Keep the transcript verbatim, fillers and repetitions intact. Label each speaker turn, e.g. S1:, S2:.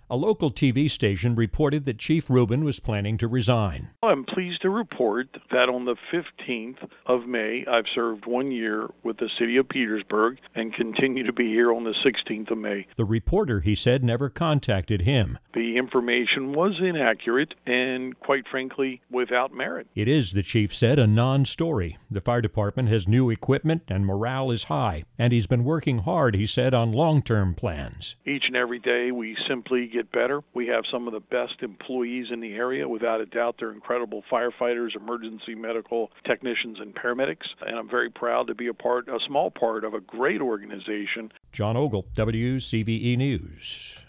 S1: A local T V station reported that Chief Rubin was planning to resign.
S2: I'm pleased to report that on the fifteenth of May, I've served one year with the city of Petersburg and continue to be here on the sixteenth of May.
S1: The reporter, he said, never contacted him.
S2: The information was inaccurate and, quite frankly, without merit.
S1: It is, the chief said, a non-story. The fire department has new equipment and morale is high, and he's been working hard, he said, on long-term plans.
S2: Each and every day we simply get better. We have some of the best employees in the area. Without a doubt, they're incredible firefighters, emergency medical technicians, and paramedics. And I'm very proud to be a part, a small part of a great organization.
S1: John Ogle, W C V E News.